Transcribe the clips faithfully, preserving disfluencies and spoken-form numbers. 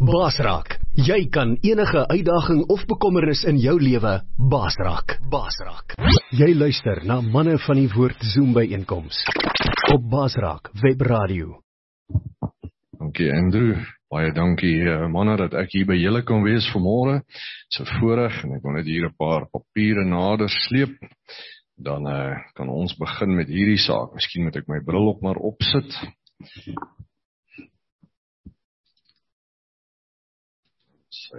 Baas raak. Jy kan enige uitdaging of bekommernis in jou lewe baas raak. Baas raak. Jy luister na Manne van die Woord Zoom byeenkoms op Baas Raak Webradio. Dankie Andrew, baie dankie uh, manne dat ek hier by julle kan wees vanmôre. Dis 'n voorreg en ek wil net hier 'n paar papiere nader sleep. Dan uh, kan ons begin met hierdie saak. Miskien moet ek my bril op maar opsit. So.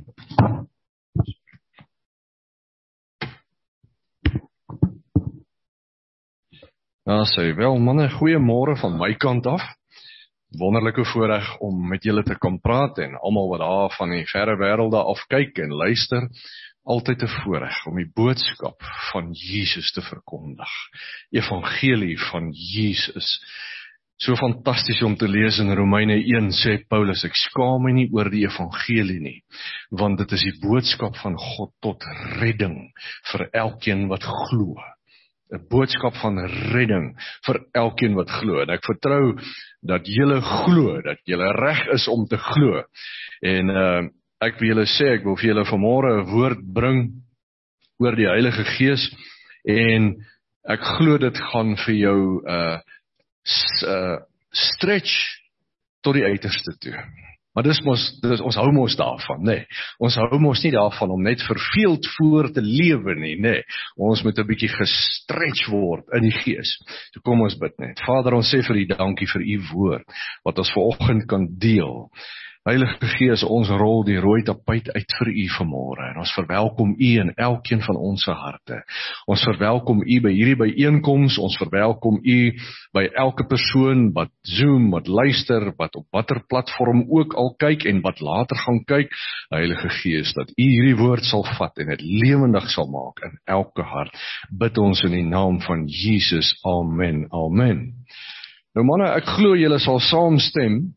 Nou sê wel manne, goeiemôre van my kant af. Wonderlike voorreg om met julle te kan praat en almal wat daar van die verre wêrelde af kyk en luister, altyd 'n voorreg om die boodskap van Jesus te verkondig. Evangelie van Jesus. So fantasties om te lees in Romeine een sê Paulus, ek skaam my nie oor die evangelie nie, want dit is die boodskap van God tot redding vir elkeen wat glo. 'n boodskap van redding vir elkeen wat glo. En ek vertrou dat julle glo, dat julle reg is om te glo. En uh, ek wil julle sê, ek wil vir julle vanmôre 'n woord bring oor die Heilige Gees, en ek glo dit gaan vir jou uh, s, uh, stretch tot die uiterste toe. Maar dis mos, dis, ons hou mos daarvan, nee. Ons hou mos nie daarvan om net verveeld voor te lewe nie, nee. Ons moet 'n bietjie gestretch word in die gees. So kom ons bid net. Vader, ons sê vir U dankie vir U woord, wat ons vanoggend kan deel. Heilige Gees, ons rol die rooi tapuit uit vir U vanmôre, en ons verwelkom U in elkeen van ons harte. Ons verwelkom U by hierdie byeenkoms, ons verwelkom U by elke persoon wat Zoom, wat luister, wat op watter platform ook al kyk en wat later gaan kyk. Heilige Gees, dat U hierdie woord sal vat en dit lewendig sal maak in elke hart. Bid ons in die naam van Jesus. Amen. Amen. Nou manne, ek glo julle sal saamstem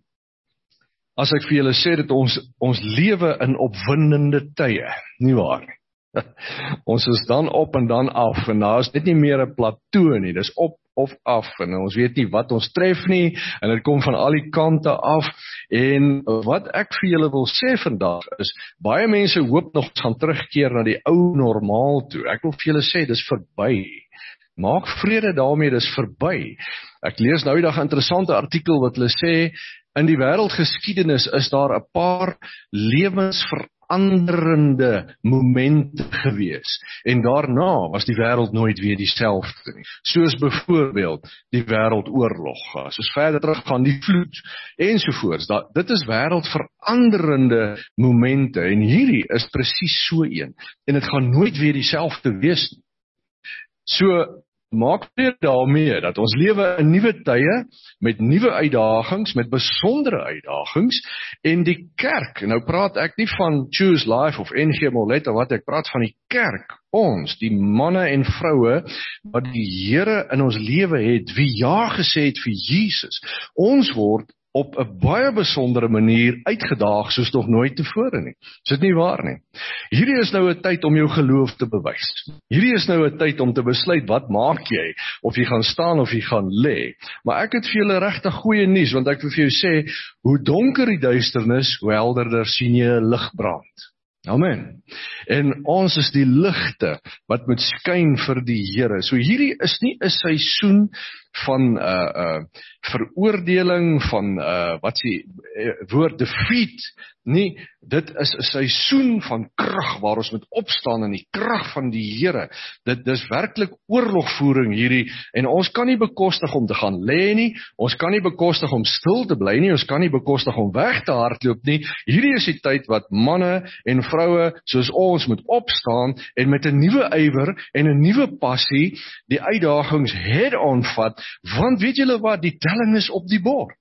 as ek vir julle sê dat ons ons lewe in opwindende tye, nie waar nie? Ons is dan op en dan af, en daar is net nie meer 'n plateau nie, dis op of af, en ons weet nie wat ons tref nie, en dit kom van al die kante af, en wat ek vir julle wil sê vandag is, baie mense hoop nog gaan terugkeer na die ou normaal toe. Ek wil vir julle sê, dis verby. Maak vrede daarmee, dis verby. Ek lees nou die dag 'n interessante artikel wat hulle sê, in die wêreldgeskiedenis is daar 'n paar lewensveranderende momente gewees, en daarna was die wêreld nooit weer dieselfde nie. Soos byvoorbeeld die wêreldoorlog, soos verder terug gaan die vloed, ensovoorts. Da, dit is wêreldveranderende momente, en hierdie is presies so een, en dit gaan nooit weer dieselfde wees nie. So, maak weer daarmee dat ons lewe in nuwe tye, met nuwe uitdagings, met besondere uitdagings, en die kerk, nou praat ek nie van Choose Life of N G Molet of wat, ek praat van die kerk, ons, die manne en vroue, wat die Here in ons lewe het, wie ja gesê het vir Jesus. Ons word op 'n baie besondere manier uitgedaag soos nog nooit tevore nie. Is dit nie waar nie? Hierdie is nou 'n tyd om jou geloof te bewys. Hierdie is nou 'n tyd om te besluit, wat maak jy? Of jy gaan staan of jy gaan lê. Maar ek het vir julle regtig goeie nuus, want ek wil vir jou sê, hoe donker die duisternis, hoe helderder sien jy 'n lig brand. Amen. En ons is die ligte wat moet skyn vir die Here. So hierdie is nie 'n seisoen van uh, uh, veroordeling, van uh, wat sê woord defeat, nie, dit is 'n seisoen van krag waar ons moet opstaan in die krag van die Here. Dit dis werklik oorlogvoering hierdie, en ons kan nie bekostig om te gaan lê nie, ons kan nie bekostig om stil te bly nie, ons kan nie bekostig om weg te hardloop nie. Hierdie is die tyd wat manne en vroue soos ons moet opstaan en met 'n nuwe ywer en 'n nuwe passie die uitdagings head-on vat, want weet julle wat, die telling is op die bord.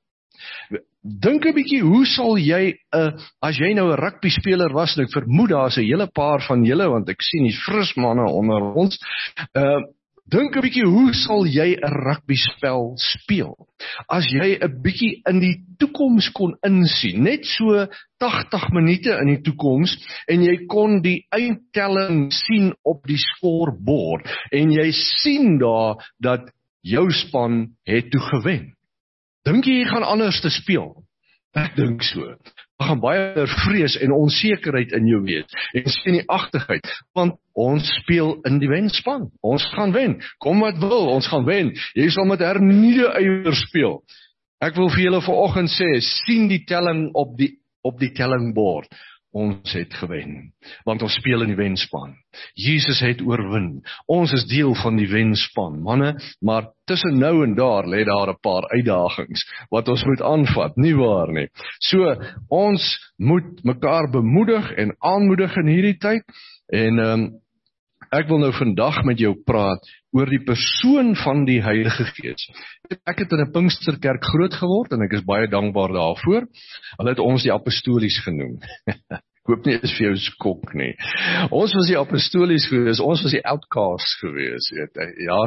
Dink 'n bietjie, hoe sal jy, uh, as jy nou 'n rugby speler was, en ek vermoed daar is 'n hele paar van julle, want ek sien die fris manne onder ons, uh, dink 'n bietjie, hoe sal jy 'n rugby spel speel? As jy 'n bietjie in die toekoms kon insien, net so agt minute in die toekoms, en jy kon die uittelling sien op die scorebord, en jy sien daar dat jou span het toe gewen. Dink jy jy gaan anders te speel? Ek dink so. Daar gaan baie vrees en onsekerheid in jou wees, en senuagtigheid, want ons speel in die wenspan. Ons gaan wen. Kom wat wil, ons gaan wen. Jy sal met hernieude ywer speel. Ek wil vir julle vanoggend sê, sien die telling op die op die tellingbord. Ons het gewen, want ons speel in die wenspan. Jesus het oorwin. Ons is deel van die wenspan, manne, maar tussen nou en daar lê daar 'n paar uitdagings wat ons moet aanvat, nie waar nie. So, ons moet mekaar bemoedig en aanmoedig in hierdie tyd, en um, ek wil nou vandag met jou praat oor die persoon van die Heilige Gees. Ek het in 'n Pinksterkerk groot geword, en ek is baie dankbaar daarvoor. Hulle het ons die apostolies genoem. Ek hoop nie is vir jou skok nie. Ons was die apostolies gewees, ons was die outcasts gewees. Ja,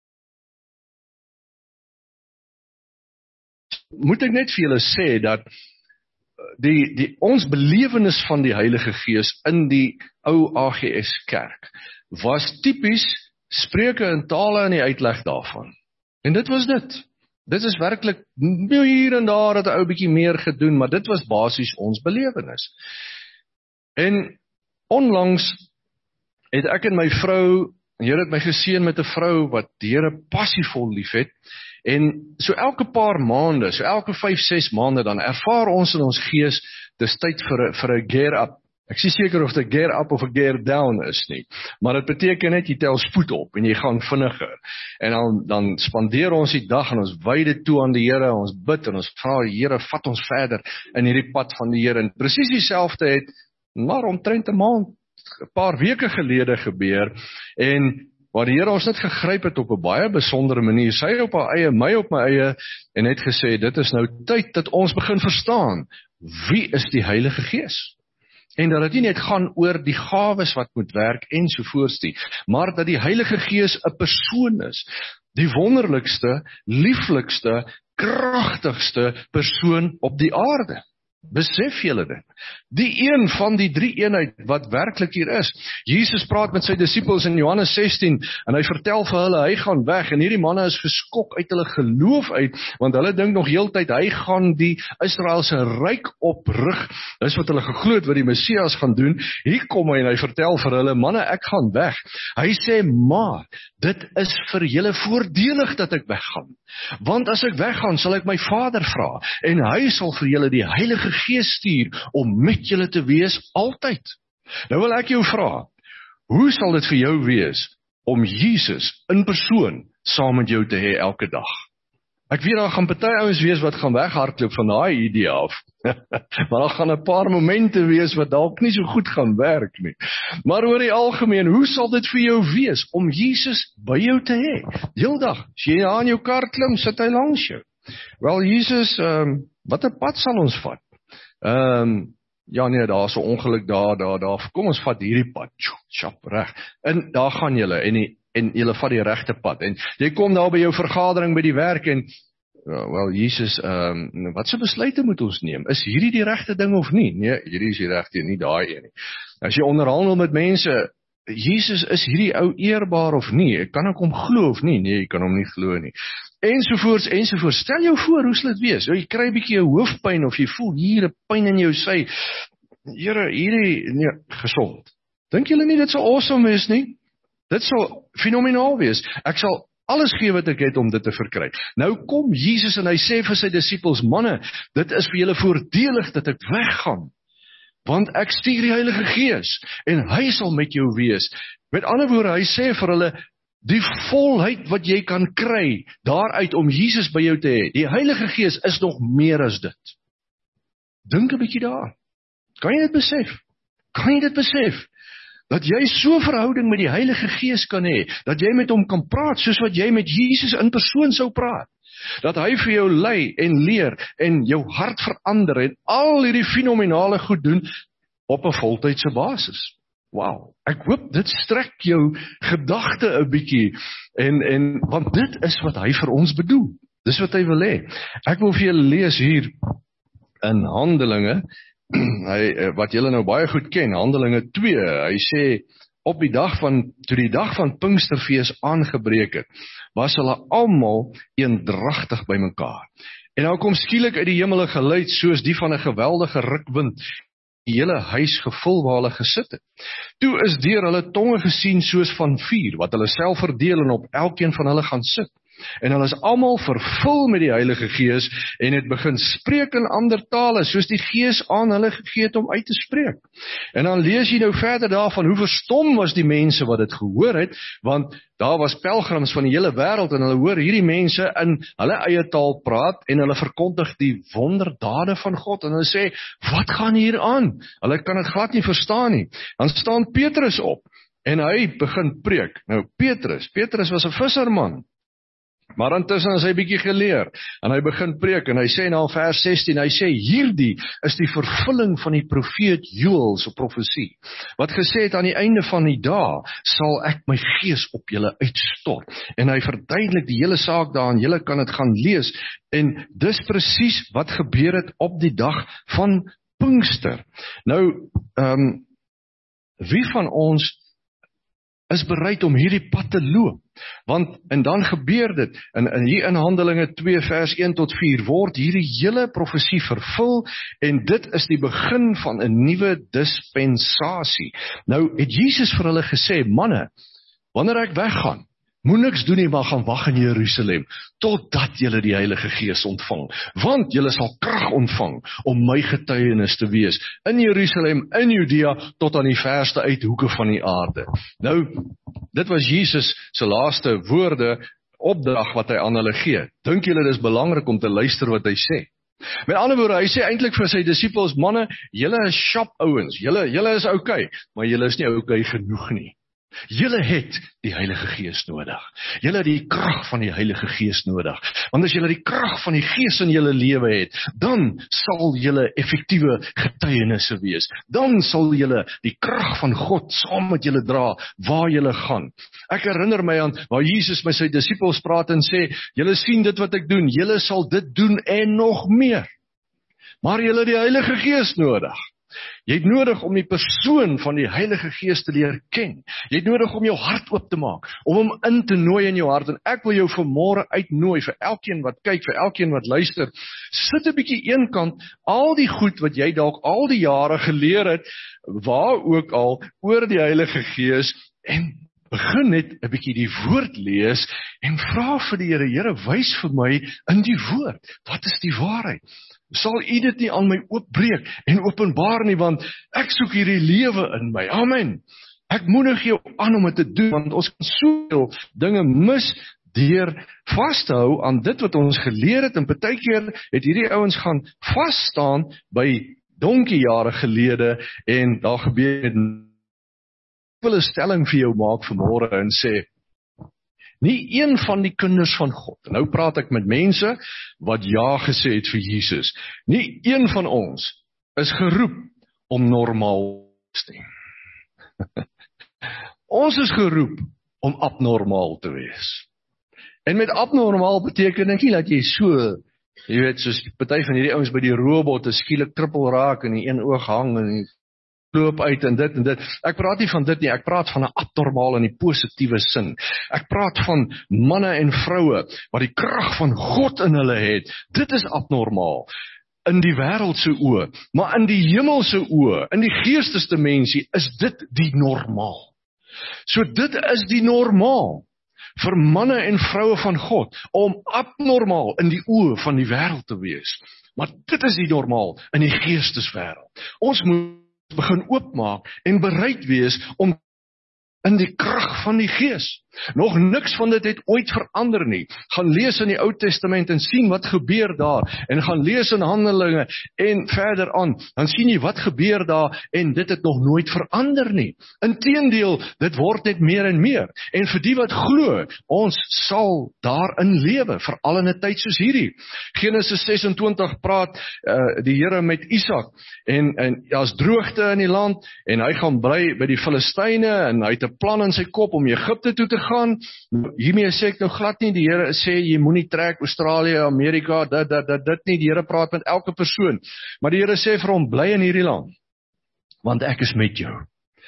moet ek net vir julle sê dat die, die, ons belewenis van die Heilige Gees in die ou A G S kerk was tipies spreuke in tale en die uitleg daarvan. En dit was dit. Dit is werklik hier en daar het 'n ou bietjie meer gedoen, maar dit was basies ons belewenis. En onlangs het ek en my vrou, die Here het my geseën met 'n vrou wat die Here passievol liefhet, en so elke paar maande, so elke vyf, ses maande dan ervaar ons in ons gees, dis tyd vir 'n vir 'n gear up. Ek sê seker of dit 'n gear up of 'n gear down is nie, maar dit beteken net jy tel spoed op en jy gaan vinniger. En dan dan spandeer ons die dag en ons wy dit toe aan die Here, ons bid en ons vra die Here, vat ons verder in hierdie pad van die Here. En presies dieselfde het maar omtrent 'n maand, 'n paar weke gelede gebeur, en waar die Here ons net gegryp het op 'n baie besondere manier, sy op haar eie, my op my eie, en het gesê, dit is nou tyd dat ons begin verstaan, wie is die Heilige Gees? En dat dit nie net gaan oor die gawes wat moet werk ensovoorts nie, maar dat die Heilige Gees 'n persoon is, die wonderlikste, lieflikste, kragtigste persoon op die aarde. Besef julle dit? Die een van die drie eenheid wat werklik hier is. Jesus praat met sy disippels in Johannes sestien, en hy vertel vir hulle, hy gaan weg, en hierdie manne is geskok uit hulle geloof uit, want hulle dink nog heeltyd, hy gaan die Israeliese ryk oprig, dis wat hulle geglo het wat die Messias gaan doen. Hier kom hy en hy vertel vir hulle, manne, ek gaan weg. Hy sê, maar, dit is vir julle voordelig dat ek weggaan, want as ek weggaan, sal ek my Vader vra, en hy sal vir julle die Heilige Gees stuur, om met julle te wees altyd. Nou wil ek jou vra, hoe sal dit vir jou wees, om Jesus in persoon, saam met jou te hê elke dag? Ek weet daar gaan party ouens wees wat gaan weghardloop van daai idee af, maar daar gaan 'n paar momente wees wat dalk nie so goed gaan werk nie. Maar oor die algemeen, hoe sal dit vir jou wees, om Jesus by jou te hê? Heeldag, as jy aan jou kar klim, sit hy langs jou. Wel, Jesus, um, wat 'n pad sal ons vat? Ehm, um, ja nee, daar is 'n ongeluk daar, daar, daar, kom ons vat hierdie pad, sjap, reg, en daar gaan julle, en, die, en julle vat die regte pad, en jy kom daar by jou vergadering by die werk, en, wel, Jesus, um, wat se besluite moet ons neem? Is hierdie die regte ding of nie? Nee, hierdie is die regte, nie daai een nie. As jy onderhandel met mense, Jesus, is hierdie ou eerbaar of nie? Kan ek hom glo of nie? Nee, jy kan hom nie glo nie. Ensovoorts, ensovoorts. Stel jou voor, hoe sal dit wees? Jy kry 'n bietjie 'n hoofpyn, of jy voel hier 'n pyn in jou sy. Here, hierdie, nee, gesond. Dink julle nie dit sal awesome wees nie? Dit sal fenomenaal wees. Ek sal alles gee wat ek het om dit te verkry. Nou kom Jesus en hy sê vir sy disippels, manne, dit is vir julle voordelig dat ek weggaan, want ek stuur die Heilige Gees, en hy sal met jou wees. Met ander woorde, hy sê vir hulle, die volheid wat jy kan kry, daaruit om Jesus by jou te hê, die Heilige Gees is nog meer as dit. Dink 'n bietjie daar. Kan jy dit besef? Kan jy dit besef? Dat jy so 'n verhouding met die Heilige Gees kan hê, dat jy met hom kan praat, soos wat jy met Jesus in persoon sou praat. Dat hy vir jou lei en leer, en jou hart verander, en al hierdie fenomenale goed doen, op 'n voltydse basis. Wow, ek hoop dit strek jou gedagte 'n bietjie, en, en, want dit is wat hy vir ons bedoel. Dis wat hy wil hê. Ek wil vir julle lees hier, in Handelinge, hy, wat julle nou baie goed ken, Handelinge twee, hy sê, op die dag van, toe die dag van Pinksterfees aangebreek het, was hulle almal eendragtig by mekaar. En dan kom skielik uit die hemel 'n geluid soos die van 'n geweldige rukwind, die hele huis gevul waar hulle gesit het. Toe is deur hulle tonge gesien soos van vuur, wat hulle self verdeel en op elkeen van hulle gaan sit. En hulle is almal vervul met die Heilige Gees en het begin spreek in ander tale, soos die Gees aan hulle gegee het om uit te spreek. En dan lees jy nou verder daarvan hoe verstom was die mense wat dit gehoor het, want daar was pelgrims van die hele wêreld en hulle hoor hierdie mense in hulle eie taal praat en hulle verkondig die wonderdade van God en hulle sê, wat gaan hier aan? Hulle kan dit glad nie verstaan nie. Dan staan Petrus op en hy begin preek. Nou Petrus, Petrus was 'n visserman. Maar intussen is hy bietjie geleer, en hy begin preek, en hy sê nou vers sestien, hy sê, hierdie is die vervulling van die profeet Joël se profesie, wat gesê het aan die einde van die dae, sal ek my gees op julle uitstort, en hy verduidelik die hele saak daarin, julle kan dit gaan lees, en dis presies wat gebeur het op die dag van Pinkster. Nou, um, wie van ons is bereid om hierdie pad te loop? Want, en dan gebeur dit, en, en hier in Handelinge twee vers een tot vier, word hierdie hele profesie vervul, en dit is die begin van 'n nuwe dispensasie. Nou, het Jesus vir hulle gesê, manne, wanneer ek weggaan, moet niks doen nie, maar gaan wag in Jerusalem, totdat julle die Heilige Gees ontvang, want julle sal krag ontvang, om my getuienis te wees, in Jerusalem, in Judea, tot aan die verste uithoeke van die aarde. Nou, dit was Jesus se laaste woorde, opdrag wat hy aan hulle gee. Dink julle dis belangrik om te luister wat hy sê? Met ander woorde, hy sê eintlik vir sy disippels, manne, julle is sharp ouens, julle, julle is okay, maar julle is nie okay genoeg nie. Julle het die Heilige Gees nodig. Julle het die krag van die Heilige Gees nodig. Want as julle die krag van die Gees in julle lewe het, dan sal julle effektiewe getuienisse wees. Dan sal julle die krag van God saam met julle dra waar julle gaan. Ek herinner my aan waar Jesus met sy disippels praat en sê, julle sien dit wat ek doen, julle sal dit doen en nog meer. Maar julle het die Heilige Gees nodig. Jy het nodig om die persoon van die Heilige Gees te leer ken. Jy het nodig om jou hart oop te maak, om hom in te nooi in jou hart. En ek wil jou vanmôre uitnooi, vir elkeen wat kyk, vir elkeen wat luister, sit 'n bietjie eenkant, al die goed wat jy dalk al die jare geleer het, waar ook al, oor die Heilige Gees, en begin net 'n bietjie die woord lees, en vra vir die Here, Here, wys vir my in die woord, wat is die waarheid? Sal u dit nie aan my oopbreek en openbaar nie, want ek soek hierdie lewe in my. Amen. Ek moedig jou aan om dit te doen, want ons kan soveel dinge mis deur vas te hou aan dit wat ons geleer het, en partykeer het hierdie ouens gaan vas staan by donkie jare gelede, en daar gebeur het. Ek wil 'n stelling vir jou maak vanmôre en sê, nie een van die kinders van God, nou praat ek met mense wat ja gesê het vir Jesus, nie een van ons is geroep om normaal te stem. Ons is geroep om abnormaal te wees. En met abnormaal beteken ek nie dat jy so, jy weet, soos party van hierdie ouens by die robotte skielik krippel raak en die een oog hang en die loop uit en dit en dit. Ek praat nie van dit nie, ek praat van 'n abnormaal in die positiewe sin. Ek praat van manne en vroue wat die krag van God in hulle het. Dit is abnormaal in die wêreld se oë, maar in die hemel se oë, in die geestesdimensie is dit die normaal. So dit is die normaal vir manne en vroue van God om abnormaal in die oë van die wêreld te wees. Maar dit is die normaal in die geesteswêreld. Ons moet begin oopmaak en bereid wees om in die krag van die Gees. Nog niks van dit het ooit verander nie. Gaan lees in die Ou Testament en sien wat gebeur daar, en gaan lees in Handelinge en verder aan, dan sien jy wat gebeur daar, en dit het nog nooit verander nie. Inteendeel, dit word net meer en meer, en vir die wat glo, ons sal daarin lewe, veral in 'n tyd soos hierdie. Genesis ses en twintig praat uh, die Here met Isak, en, en daar's droogte in die land, en hy gaan bly by die Filistyne, en hy het 'n plan in sy kop om Egipte toe te gaan. Hiermee sê ek nou glad nie, die Here sê, jy moenie trek Australië, Amerika, dit, dit, dit, dit nie, die Here praat met elke persoon, maar die Here sê vir hom, bly in hierdie land, want ek is met jou.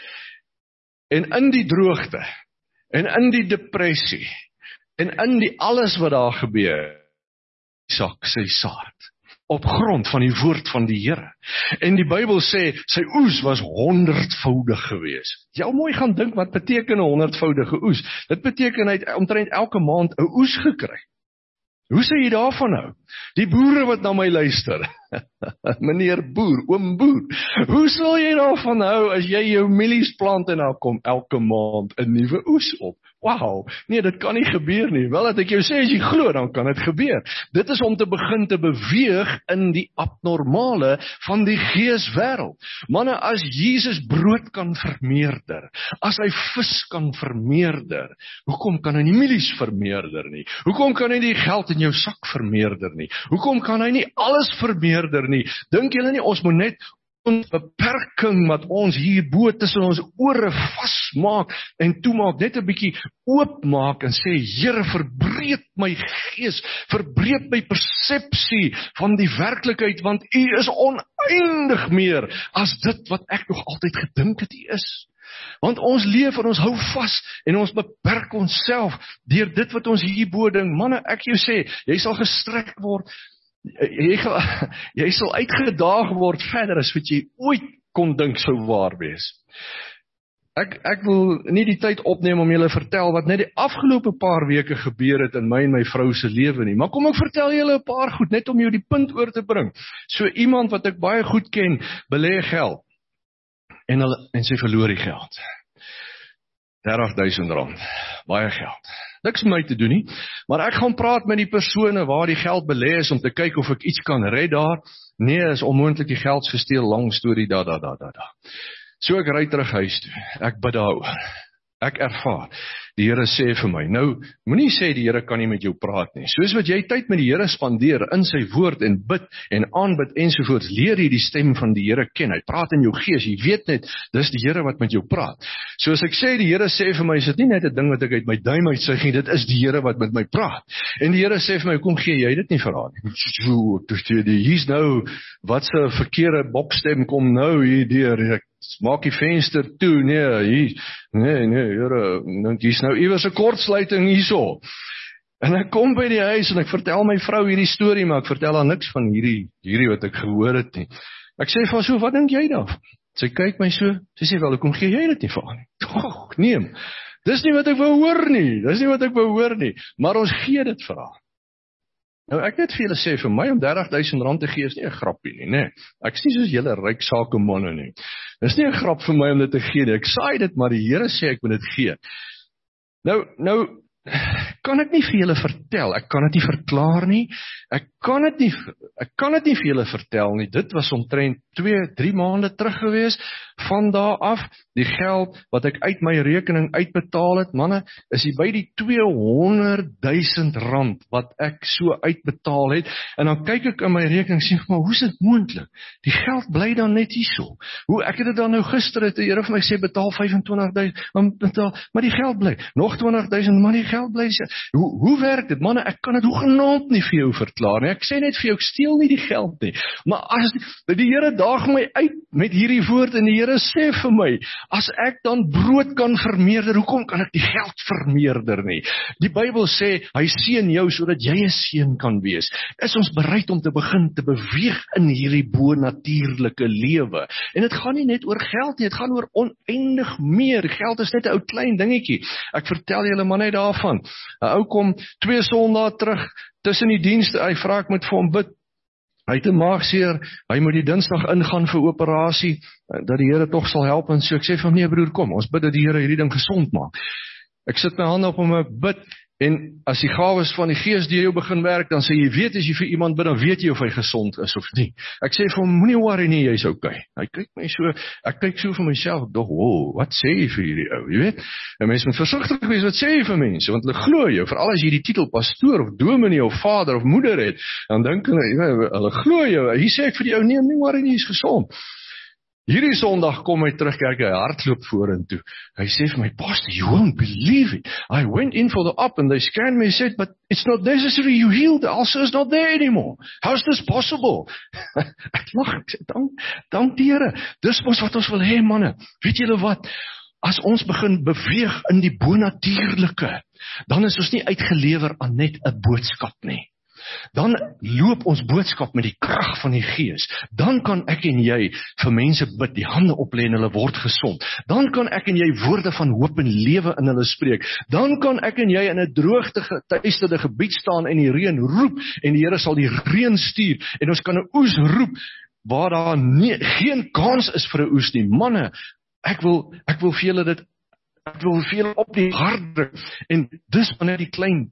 En in die droogte, en in die depressie, en in die alles wat daar gebeur, Isak sy saad op grond van die woord van die Here. En die Bybel sê, sy oes was honderdvoudig gewees. Jy mooi gaan dink, wat beteken 'n honderdvoudige oes? Dit beteken hy het omtrent elke maand 'n oes gekry. Hoe sê jy daarvan nou? Die boere wat na my luister, meneer boer, oom boer, hoe sal jy daarvan hou as jy jou mielies plant en daar kom elke maand 'n nuwe oes op? Wauw, nee, dit kan nie gebeur nie. Wel, dat ek jou sê, as jy glo, dan kan dit gebeur. Dit is om te begin te beweeg in die abnormale van die geeswêreld. Manne, as Jesus brood kan vermeerder, as hy vis kan vermeerder, hoekom kan hy nie mielies vermeerder nie? Hoekom kan hy nie geld in jou sak vermeerder nie? Hoekom kan hy nie alles vermeerder nie? Dink julle nie, ons moet net ons beperking wat ons hierbo tussen ons ore vasmaak en toemaak, net 'n bietjie oopmaak en sê, Here, verbreek my gees, verbreek my persepsie van die werklikheid, want U is oneindig meer as dit wat ek nog altyd gedink het U is. Want ons leef en ons hou vas en ons beperk onsself deur dit wat ons hierbo ding. Manne, ek jou sê, jy sal gestrek word. Jy, jy sal uitgedaag word verder as wat jy ooit kon dink sou waar wees. Ek, ek wil nie die tyd opneem om julle vertel wat net die afgelope paar weke gebeur het in my en my vrou se lewe nie. Maar kom ek vertel julle 'n paar goed, net om jou die punt oor te bring. So iemand wat ek baie goed ken, belê geld. En, hulle, en sy verloor die geld. dertig duisend rand. Baie geld. Niks met my te doen nie, maar ek gaan praat met die persone waar die geld belê is om te kyk of ek iets kan red daar. Nee, is onmoontlik, die geld is gesteel, lang storie, da, da, da, da, da. So ek ry terug huis toe, ek bid daaroor. Ek ervaar, die Here sê vir my, nou, moenie sê die Here kan nie met jou praat nie. Soos wat jy tyd met die Here spandeer in sy woord en bid en aanbid ensovoorts, leer jy die stem van die Here ken. Hy praat in jou gees, jy weet net, dis die Here wat met jou praat. Soos ek sê, die Here sê vir my, is dit nie net 'n ding wat ek uit my duim uitsuig nie, dit is die Here wat met my praat. En die Here sê vir my, kom gee jy dit nie vir haar nie. Hier's nou, wat se verkeerde bokstem kom nou hier deur, ek maak die venster toe, nee, hier, nee, nee, Here, hier's nou iewers 'n kortsluiting hierso. En ek kom by die huis en ek vertel my vrou hierdie storie, maar ek vertel haar niks van hierdie, hierdie wat ek gehoor het nie. Ek sê vir haar so, wat dink jy daarvan? Sy kyk my so, sy sê wel, hoekom gee jy dit nie vir haar nie? Och, nee, dis nie wat ek wou hoor nie, dis nie wat ek wou hoor nie, maar ons gee dit vir haar. Nou ek net vir julle sê, vir my om dertig duisend rand te gee is nie 'n grappie nie, né? Ek is nie soos julle ryk sakemanne nie. Dis nie 'n grap vir my om dit te gee nie. Ek saai dit, maar die Here sê ek moet dit gee. Nou, nou kan ek nie vir julle vertel, ek kan dit nie verklaar nie. Ek kan dit nie ek kan dit nie vir julle vertel nie. Dit was omtrent twee, drie maande terug gewees. Van daar af, die geld wat ek uit my rekening uitbetaal het, manne, is hy by die tweehonderd duisend rand wat ek so uitbetaal het. En dan kyk ek in my rekening en sê, maar hoe is dit moontlik? Die geld bly dan net hierso. Hoe ek het dit dan nou gister het die Here vir my sê betaal vyf en twintig duisend, betaal, maar die geld bly. Nog twintig duisend, maar die geld bly. Hoe hoe werk dit? Manne, ek kan dit hoegenaamd nie vir jou verklaar nie. Ek sê net vir jou, ek steel nie die geld nie. Maar as die, die Here daag my uit met hierdie woord en die Here sê vir my, as ek dan brood kan vermeerder, hoekom kan ek die geld vermeerder nie? Die Bybel sê, hy seën jou sodat jy 'n seën kan wees. Is ons bereid om te begin te beweeg in hierdie bo-natuurlike lewe? En dit gaan nie net oor geld nie, dit gaan oor oneindig meer. Geld is net 'n ou klein dingetjie. Ek vertel julle maar net daarvan. 'n Ou kom twee Sondae terug tussen die dienste, hy vra ek moet vir hom bid. Hy het 'n maagseer, hy moet die Dinsdag ingaan vir operasie, dat die Here tog sal help, en so ek sê vir hom, nee broer, kom, ons bid dat die Here hierdie ding gesond maak. Ek sit my hande op hom, ek bid, en as die gawes van die Gees deur jou begin werk, dan sê jy weet, as jy vir iemand bid, dan weet jy of hy gesond is of nie. Ek sê vir hom, moenie worry nie, jy's okay. Hy kyk my so, ek kyk so vir myself, ek dog, wow, wat sê jy vir hierdie ou, jy weet? En mense moet versigtig wees, wat sê jy vir mense, want hulle glo jou, veral as jy die titel pastoor, of dominee, of vader, of moeder het, dan dink hulle, hulle glo jou. Hier sê ek vir die ou, nee, nie worry nie, jy's gesond. Hierdie Sondag kom hy terug kerk, hy hardloop vorentoe. Hy sê vir my, Pastor, you won't believe it. I went in for the op and they scanned me and said, but it's not necessary, you healed, the ulcer is not there anymore. How's this possible? Ek lag, ek sê, dank, dank die Here. Dis mos wat ons wil hê, manne. Weet julle wat? As ons begin beweeg in die bonatuurlike, dan is ons nie uitgelewer aan net 'n boodskap nie. Dan loop ons boodskap met die krag van die Gees. Dan kan ek en jy vir mense bid, die hande oplê en hulle word gesond. Dan kan ek en jy woorde van hoop en lewe in hulle spreek. Dan kan ek en jy in 'n droogte geteisterde gebied staan en die reën roep en die Here sal die reën stuur en ons kan 'n oes roep waar daar nie, geen kans is vir 'n oes nie. Manne, ek wil ek wil vir julle dit ek wil vir julle op die hart druk en dis wanneer die klein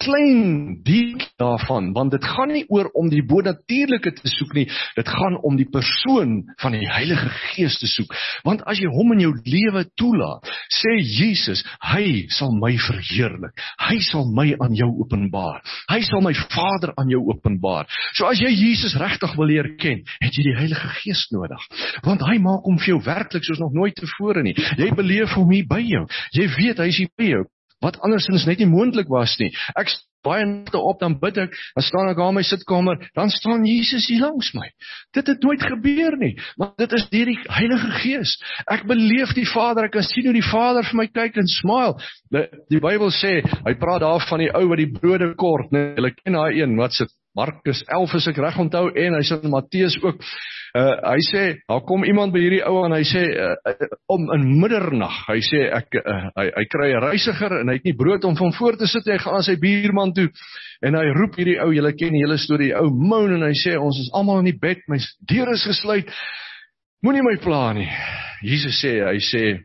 klein deel daarvan, want dit gaan nie oor om die bonatuurlike te soek nie, dit gaan om die persoon van die Heilige Gees te soek, want as jy hom in jou lewe toelaat, sê Jesus, hy sal my verheerlik, hy sal my aan jou openbaar, hy sal my Vader aan jou openbaar, so as jy Jesus regtig wil leer ken, het jy die Heilige Gees nodig, want hy maak hom vir jou werklik soos nog nooit tevore nie, jy beleef hom hier by jou, jy weet hy is hier by jou, wat andersins net nie moontlik was nie. Ek baie nagte op, dan bid ek, dan staan ek aan my sitkamer, dan staan Jesus hier langs my. Dit het nooit gebeur nie, maar dit is deur die Heilige Gees. Ek beleef die Vader, ek kan sien hoe die Vader vir my kyk en smile. Die, die Bybel sê, hy praat daar van die ou wat die brode kort, nee, julle ken daai een, wat sit Markus elf as ek reg onthou, en hy sit in Matteus ook. Uh, hy sê, daar kom iemand by hierdie ou en hy sê, uh, uh, om in middernag, hy sê, ek, uh, hy, hy kry 'n reisiger en hy het nie brood om van voor te sit, hy gaan aan sy buurman toe, en hy roep hierdie ou, julle ken die hele storie, die ou moan en hy sê, ons is almal in die bed, my deur is gesluit, moenie my pla nie. Jesus sê, hy sê,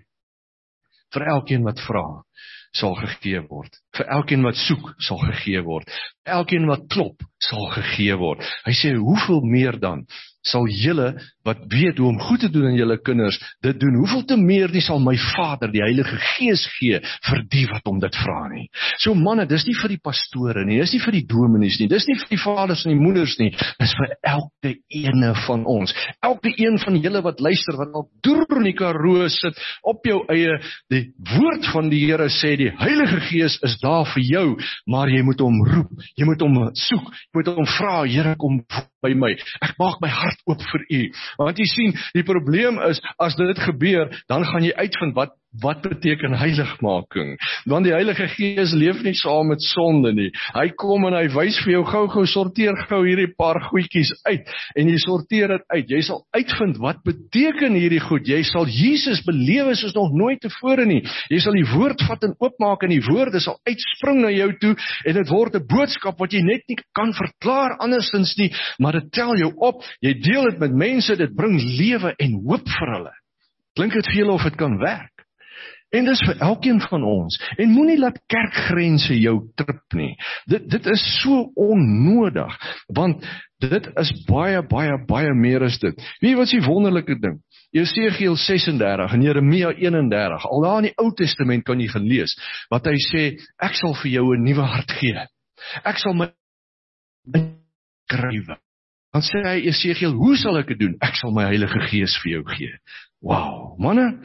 vir elkeen wat vra, sal gegee word. Vir elkeen wat soek, sal gegee word. Vir elkeen wat klop, sal gegee word. Hy sê, hoeveel meer dan sal julle wat weet hoe om goed te doen aan julle kinders dit doen? Hoeveel te meer nie sal my Vader die Heilige Gees gee vir die wat hom dit vra nie. So manne, dis nie vir die pastore nie, dis nie vir die dominees nie, dis nie vir die vaders en die moeders nie, dis vir elke ene van ons. Elke een van julle wat luister, wat al deur in die Karoo sit, op jou eie, die woord van die Here sê, die Heilige Gees is daar vir jou, maar jy moet hom roep, jy moet hom soek, jy moet hom vra, Here kom by my, ek maak my hart oop vir u, want jy sien, die probleem is, as dit gebeur, dan gaan jy uitvind, wat Wat beteken heiligmaking? Want die Heilige Gees leef nie saam met sonde nie. Hy kom en hy wys vir jou gou-gou, sorteer gou hierdie paar goedjies uit, en jy sorteer dit uit. Jy sal uitvind, wat beteken hierdie goed? Jy sal Jesus belewe soos nog nooit tevore nie. Jy sal die woord vat en oopmaak, en die woorde sal uitspring na jou toe, en dit word 'n boodskap wat jy net nie kan verklaar andersins nie, maar dit tel jou op, jy deel dit met mense, dit bring lewe en hoop vir hulle. Klink dit vir julle of dit kan werk? En dis vir elkeen van ons. En moenie laat kerkgrense jou trip nie. Dit, dit is so onnodig, want dit is baie, baie, baie meer as dit. Weet jy wat is die wonderlike ding? Jesegiel ses en dertig en Jeremia een en dertig, al daar in die Ou Testament kan jy gelees, wat hy sê, ek sal vir jou 'n nuwe hart gee. Ek sal my skrywe. Dan sê hy Jesegiel, hoe sal ek dit doen? Ek sal my Heilige Gees vir jou gee. Wow, manne,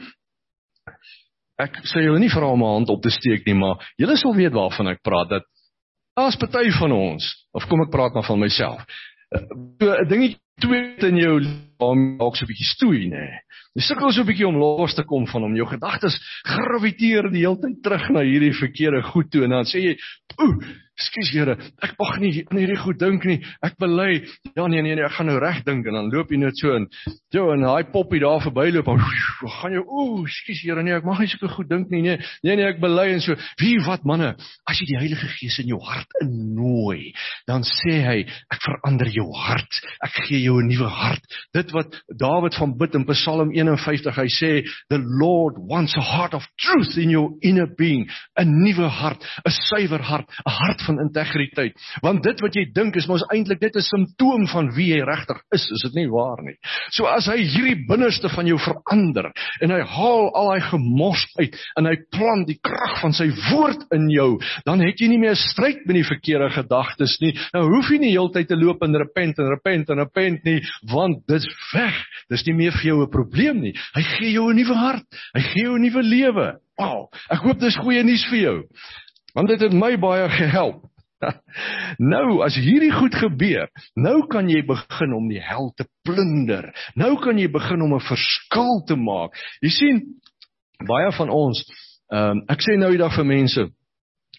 ek sê julle nie vra om 'n hand op te steek nie, maar julle sal weet waarvan ek praat, dat daar's party van ons, of kom ek praat maar van myself, 'n dingetjie twee in jou om ook so 'n bietjie stoei, nê. Jy sukkel so 'n bietjie om los te kom van hom, jou gedagtes graviteer die hele tyd terug na hierdie verkeerde goed toe, en dan sê jy, oeh, skus Here, ek mag nie aan hierdie goed dink nie, ek bely, ja nee nee nee, ek gaan nou reg dink, en dan loop jy net so, en jo, en daai poppie daar verbyloop, en gaan jy, oeh, skus Here, nee, ek mag nie so goed dink nie, nee, nee nee, ek bely, en so, wie wat manne, as jy die Heilige Gees in jou hart innooi, dan sê hy, ek verander jou hart, ek gee jou 'n nuwe hart, dit wat Dawid van bid in Psalm een en vyftig, hy sê, the Lord wants a heart of truth in your inner being, 'n nuwe hart, 'n suiwer hart, 'n hart van integriteit, want dit wat jy dink is mos eintlik net 'n simptoom van wie jy regtig is, is dit nie waar nie? So as hy hierdie binneste van jou verander, en hy haal al hy gemors uit, en hy plant die krag van sy woord in jou, dan het jy nie meer stryd met die verkeerde gedagtes nie, nou hoef jy nie heeltyd te loop en repent en repent en repent nie, want dit is weg, dit is nie meer vir jou 'n probleem nie, hy gee jou 'n nuwe hart, hy gee jou 'n nuwe lewe. Wow, ek hoop dis goeie nuus vir jou, want dit het my baie gehelp. Nou, as hierdie goed gebeur, nou kan jy begin om die hel te plunder, nou kan jy begin om 'n verskil te maak. Jy sien, baie van ons, um, ek sê nou die dag vir mense,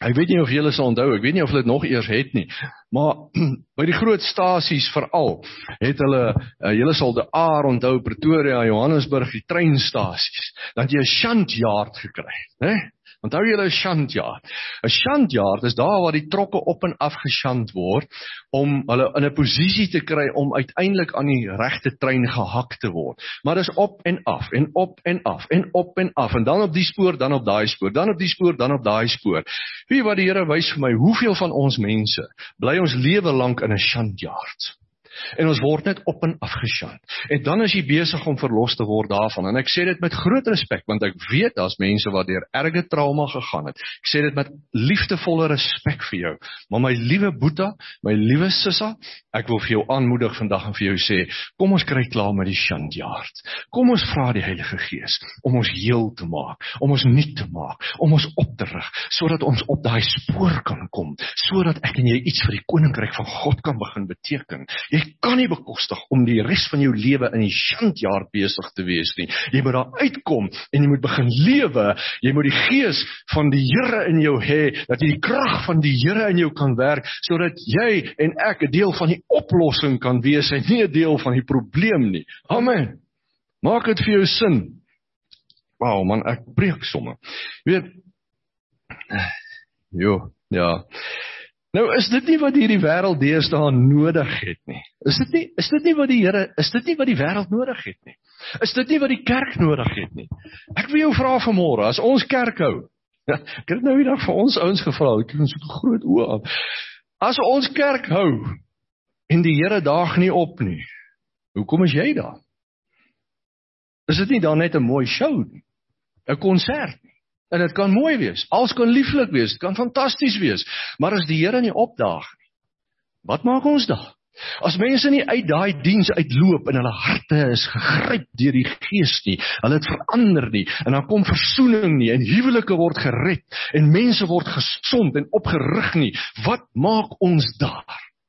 Ek weet nie of julle sal onthou, ek weet nie of hulle dit nog eers het nie, maar by die groot stasies veral, het hulle, uh, julle sal die Aar onthou, Pretoria, Johannesburg, die treinstasies, dan het jy 'n shantjaard gekry, né? Onthou julle 'n shantjaard? 'n Shantjaard is daar waar die trokke op en af geshant word, om hulle in 'n posisie te kry om uiteindelik aan die regte trein gehak te word. Maar dis op en af, en op en af, en op en af, en dan op die spoor, dan op daai spoor, dan op die spoor, dan op daai spoor. Weet jy wat die Here wys vir my, hoeveel van ons mense bly ons lewe lank in 'n shantjaard? En ons word net op en af geshant. En dan is jy besig om verlos te word daarvan. En ek sê dit met groot respek, want ek weet daar's mense wat deur erge trauma gegaan het. Ek sê dit met liefdevolle respek vir jou. Maar my liewe Boeta, my liewe Sissa, ek wil vir jou aanmoedig vandag en vir jou sê, kom ons kry klaar met die shantjaard. Kom ons vra die Heilige Gees om ons heel te maak, om ons nuut te maak, om ons op te rig, sodat ons op daai spoor kan kom, sodat ek en jy iets vir die koninkryk van God kan begin beteken. Jy kan nie bekostig om die res van jou lewe in die shantjaard besig te wees nie. Jy moet daar uitkom en jy moet begin lewe. Jy moet die gees van die Here in jou hê, dat jy die krag van die Here in jou kan werk, sodat jy en ek 'n deel van die oplossing kan wees en nie 'n deel van die probleem nie. Amen. Maak dit vir jou sin. Wow man, ek breek somme. Jy weet, jo, ja. Nou is dit nie wat hierdie wêreld deesdae nodig het nie. Is dit nie, is dit nie wat die Here, is dit nie wat die wêreld nodig het nie? Is dit nie wat die kerk nodig het nie? Ek wil jou vra vanmôre, as ons kerk hou, ja, ek het nou eendag vir ons ouens gevra, ek het so groot oë aan. As ons kerk hou en die Here daag nie op nie, hoekom is jy daar? Is dit nie dan net 'n mooi show nie? 'n Konsert nie? En dit kan mooi wees, alles kan lieflik wees, dit kan fantasties wees, maar as die Here nie opdaag nie, wat maak ons daar? As mense nie uit daai diens uitloop en hulle harte is gegryp deur die Gees nie, hulle het verander nie, en dan kom versoening nie, en huwelike word gered, en mense word gesond en opgerig nie, wat maak ons daar?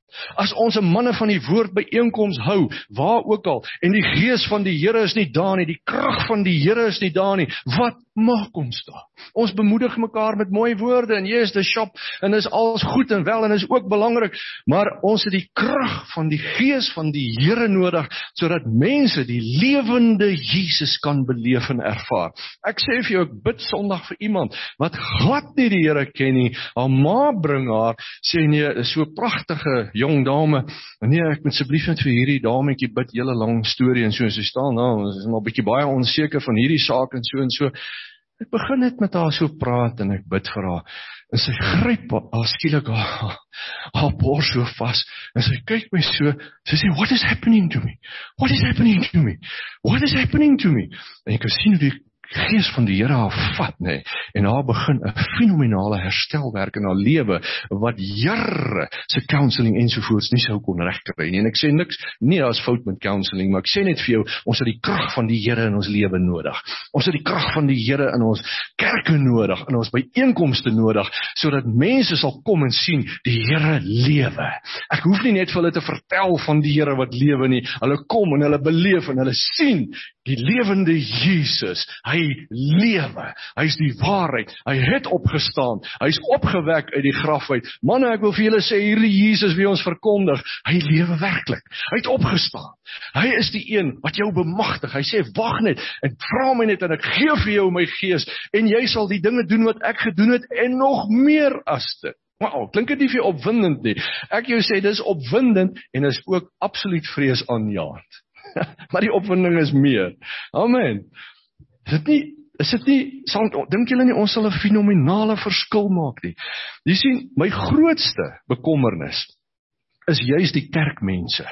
As ons 'n manne van die woord byeenkoms hou, waar ook al, en die Gees van die Here is nie daar nie, die krag van die Here is nie daar nie, wat maak ons daar? Ons bemoedig mekaar met mooi woorde, en yes, dis shop, en is alles goed en wel, en is ook belangrik, maar ons het die krag van die Gees van die Here nodig, sodat mense die lewende Jesus kan beleef en ervaar. Ek sê vir jou, ek bid Sondag vir iemand, wat glad nie die Here ken nie, haar ma bring haar, sê nee, so pragtige jong dame, nee, ek moet asseblief net vir hierdie dametjie bid, hele lang storie en so, en sy staan nou, is maar 'n bietjie baie onseker van hierdie saak en so en so. Ek begin net met haar so praat en ek bid vir haar, en sy gryp haar skielik haar, haar bors so vas, en sy kyk my so, sy sê, what is happening to me? What is happening to me? What is happening to me? En ek kan sien hoe die Gees van die Here haar vat, nee, en haar begin 'n fenominale herstelwerk in haar lewe, wat jare se counseling ensovoorts nie sou kon regkry nie. En ek sê niks, nie daar's fout met counseling, maar ek sê net vir jou, ons het die krag van die Here in ons lewe nodig. Ons het die krag van die Here in ons kerke nodig, in ons byeenkomste nodig, sodat mense sal kom en sien, die Here lewe. Ek hoef nie net vir hulle te vertel van die Here wat lewe nie, hulle kom en hulle beleef en hulle sien, die lewende Jesus, hy lewe, hy is die waarheid, hy het opgestaan, hy is opgewek uit die graf uit. Manne, ek wil vir julle sê, hierdie Jesus wie ons verkondig, hy lewe werklik, hy het opgestaan, hy is die een wat jou bemagtig, hy sê, wag net, en vra my net, en ek gee vir jou my Gees, en jy sal die dinge doen wat ek gedoen het, en nog meer as dit. Wow, klink dit nie vir jou opwindend nie? Ek jou sê, dis opwindend, en is ook absoluut vreesaanjaend. Maar die opwinding is meer. Amen. Is dit nie, is dit nie, sal, dink julle nie, ons sal 'n fenominale verskil maak nie. Jy sien, my grootste bekommernis is juis die kerkmense.